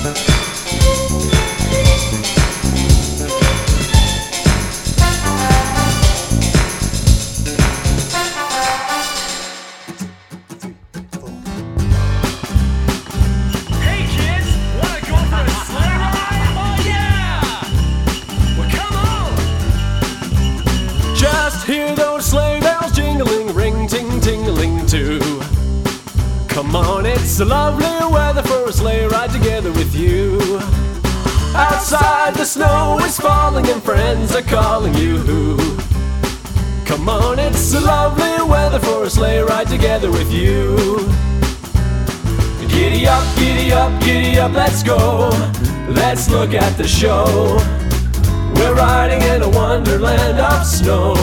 It's a lovely weather for a sleigh ride together with you. Outside the snow is falling and friends are calling you. Come on, it's a lovely weather for a sleigh ride together with you. Giddy up, giddy up, giddy up, let's go. Let's look at the show. We're riding in a wonderland of snow.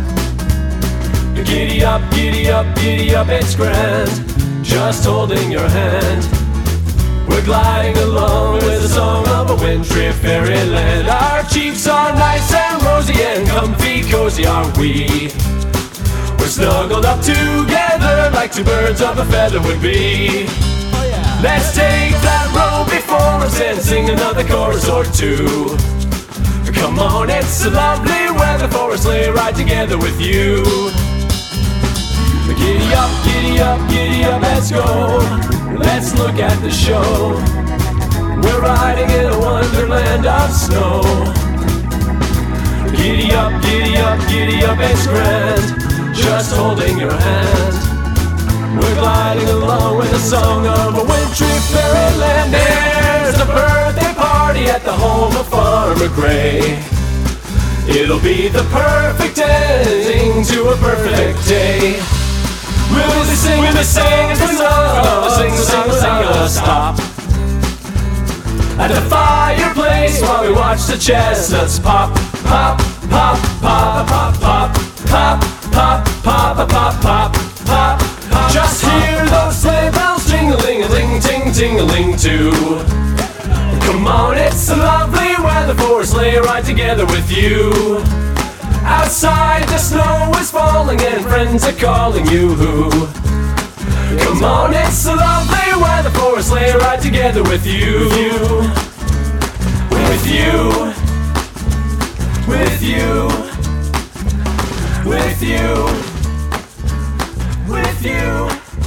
Giddy up, giddy up, giddy up, it's grand. Just holding your hand. We're gliding along with the song of a wintry fairyland. Our cheeks are nice and rosy and comfy cozy are we. We're snuggled up together like two birds of a feather would be. Let's take that road before us and sing another chorus or two. Come on, it's a lovely weather for a sleigh ride together with you. Giddy up, giddy up, giddy up, let's go. Let's look at the show. We're riding in a wonderland of snow. Giddy up, giddy up, giddy up, it's grand. Just holding your hand. We're gliding along with the song of a wintry fairyland. There's a birthday party at the home of Farmer Gray. It'll be the perfect ending to a perfect day. We'll be singing the song, sing, stop at the fireplace while we watch the chestnuts pop, pop, pop, pop, pop, pop, pop, pop, pop, pop, pop, pop. Just hear those sleigh bells jingling, a ting, ting, ting-a-ling too. Come on, it's a lovely weather for a sleigh ride together with you. Outside the snow is falling and friends are calling you. Come on, it's a lovely weather for a sleigh ride together with you. With you. With you. With you. With you.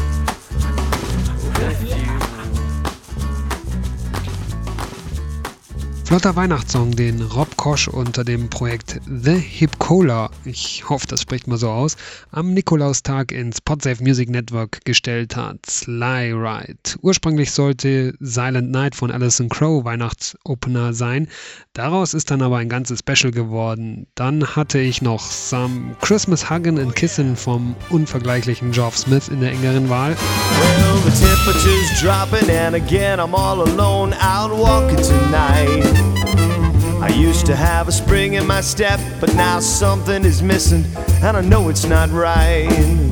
Flotter Weihnachtssong, den Rob Kosch unter dem Projekt The Hip-Cola, ich hoffe, das spricht mal so aus, am Nikolaustag ins Podsafe Music Network gestellt hat. Sleigh Ride. Ursprünglich sollte Silent Night von Alison Crow Weihnachtsopener sein. Daraus ist dann aber ein ganzes Special geworden. Dann hatte ich noch Some Christmas Huggin' and Kissin' vom unvergleichlichen Geoff Smith in der engeren Wahl. Well, the temperature's dropping and again I'm all alone out walking tonight. I used to have a spring in my step, but now something is missing and I know it's not right.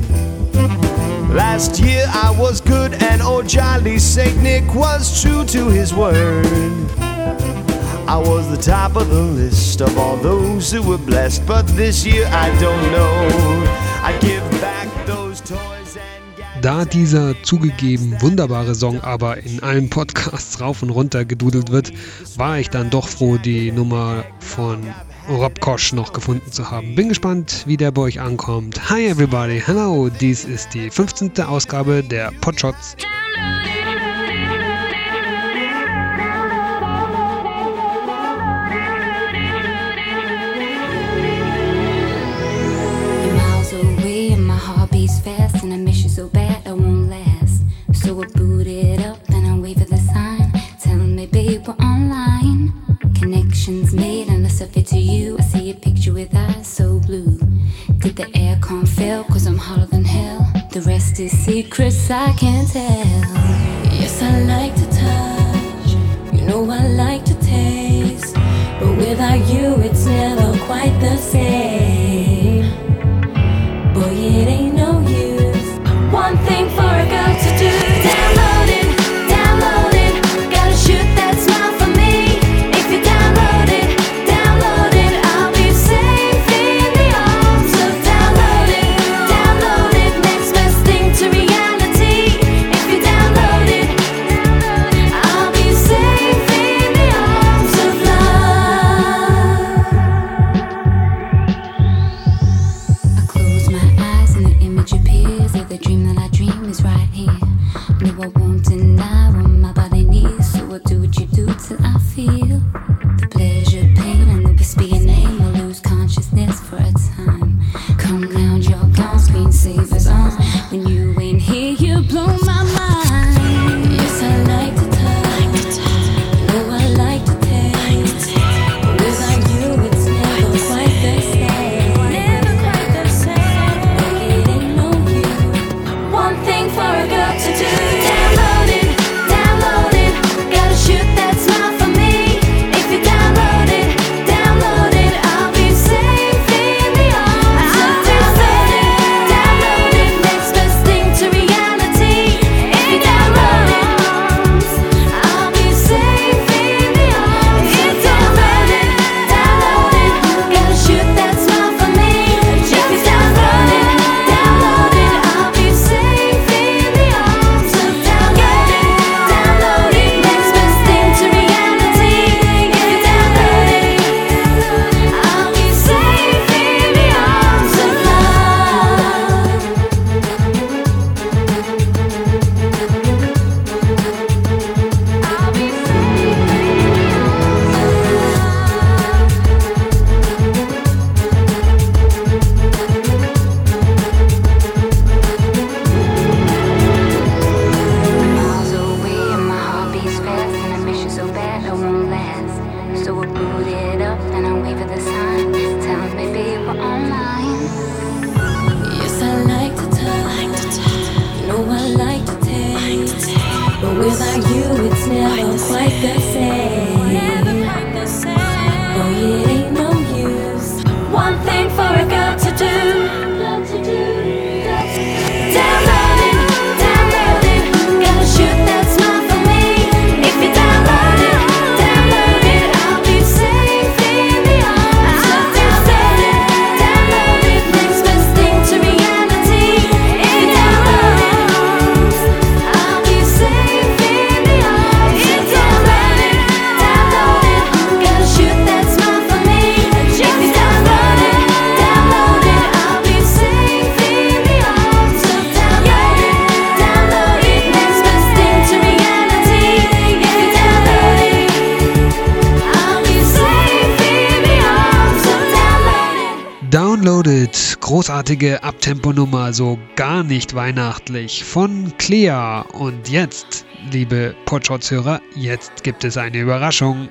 Last year I was good and old jolly Saint Nick was true to his word. I was the top of the list of all those who were blessed, but this year I don't know. I give back those toys. Da dieser zugegeben wunderbare Song aber in allen Podcasts rauf und runter gedudelt wird, war ich dann doch froh, die Nummer von Rob Kosch noch gefunden zu haben. Bin gespannt, wie der bei euch ankommt. Hi everybody, hello, dies ist die 15. Ausgabe der Podshots. Fast and I miss you so bad I won't last. So I boot it up and I wave at the sign telling me babe we're online. Connections made and I submit to you. I see a picture with eyes so blue. Did the aircon fail cause I'm hotter than hell? The rest is secrets I can't tell. Yes, I like to touch, you know I like to taste, but without you it's never quite the same. Boy, it ain't no use. One thing for a girl to do. Downloading, downloading. Gotta shoot that smile for me. If you download it, I'll be safe in the arms of downloading, downloading. Next best thing to reality. If you download it, I'll be safe for a girl to do. Download it, gotta shoot that smile for me. If you download it, I'll be safe in the arms of download it, next best thing to reality. If you download it, I'll be safe in the arms of download it, gotta shoot that smile for me. If you download it, I'll be safe in the arms of download it, next best thing to reality. If you download it, I'll be safe in the arms of love. I'll be miles away and my heart beats fast, and I miss you so bad I won't last. So I boot it up and I wave at the sign, tell me babe we're online. Yes, I like to touch, no I like to taste, but without you it's never quite the same. Oh, it ain't no use. One thing for a girl to do. Download it, gotta shoot that smile for me. If you download it, I'll be safe in the arms of download it, next best thing to reality. If you download it, I'll be safe in the arms of download it, gotta shoot that smile for me. If you download it, I'll be safe in the arms of download it, next best thing to reality. If you download it, I'll be safe in the arms of download it. Downloaded, großartige Abtempo-Nummer, so gar nicht weihnachtlich, von Clea. Und jetzt, liebe Podshots-Hörer, jetzt gibt es eine Überraschung.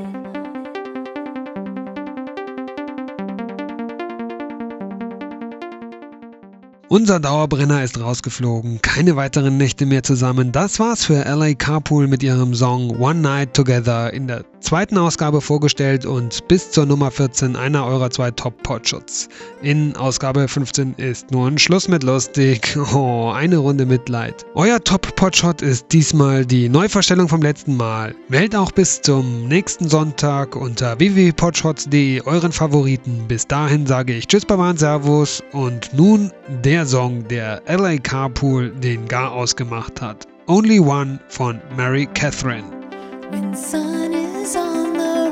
Unser Dauerbrenner ist rausgeflogen, keine weiteren Nächte mehr zusammen. Das war's für LA Carpool mit ihrem Song One Night Together, in der zweiten Ausgabe vorgestellt und bis zur Nummer 14 einer eurer zwei Top-Podshots. In Ausgabe 15 ist nun Schluss mit lustig. Oh, eine Runde Mitleid. Euer Top-Podshot ist diesmal die Neuvorstellung vom letzten Mal. Wählt auch bis zum nächsten Sonntag unter www.podshots.de euren Favoriten. Bis dahin sage ich Tschüss, Baba und Servus und nun der Song, der LA Carpool den gar ausgemacht hat. Only One von Mary Catherine. When sun is on the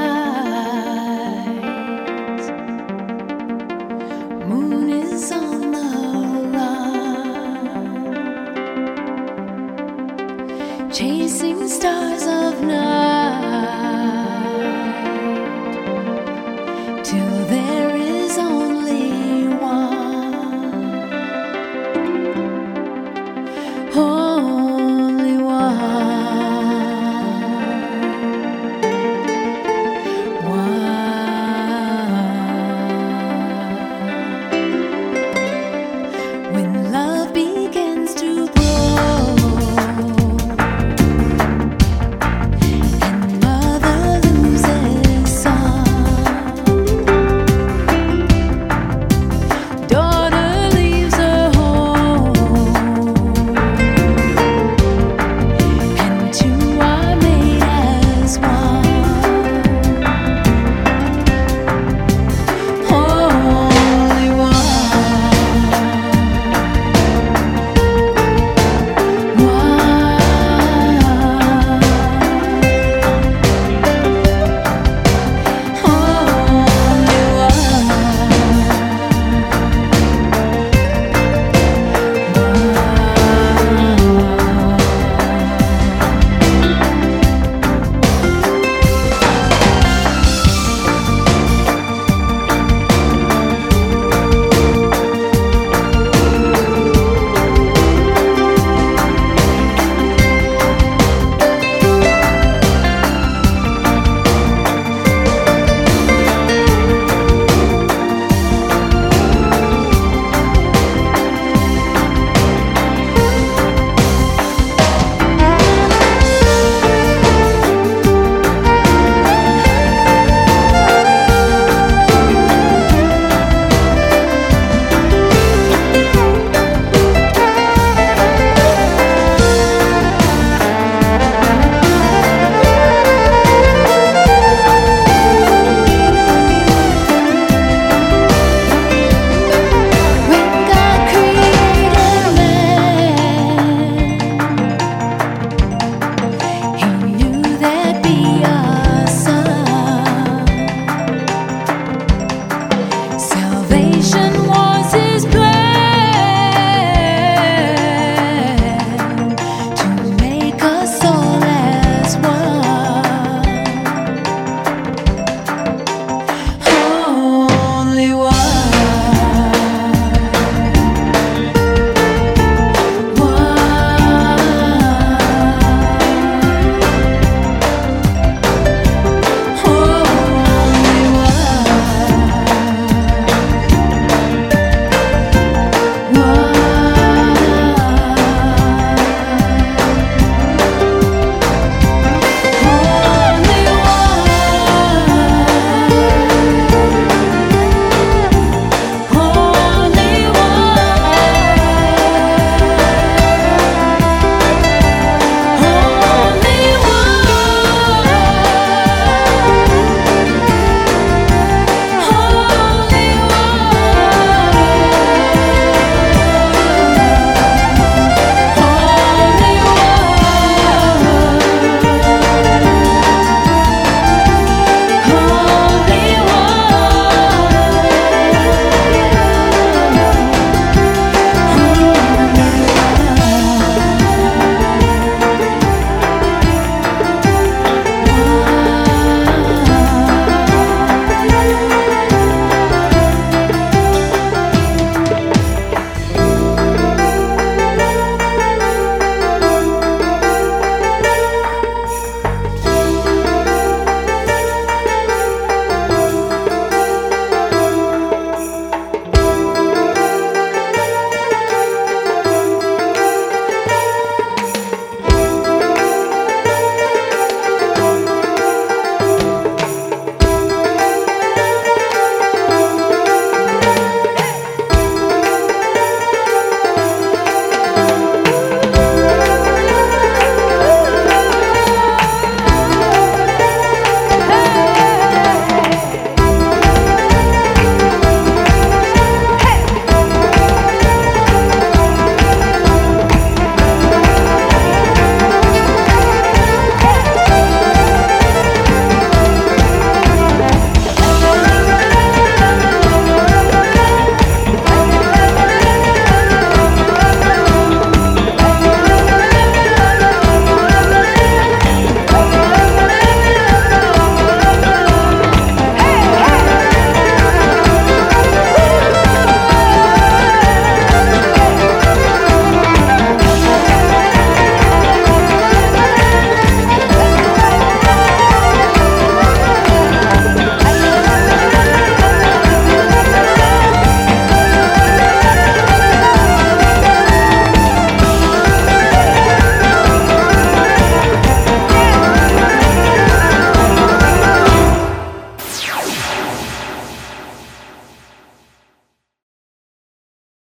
rise, moon is on the run, chasing stars of night, till there is only one. Oh,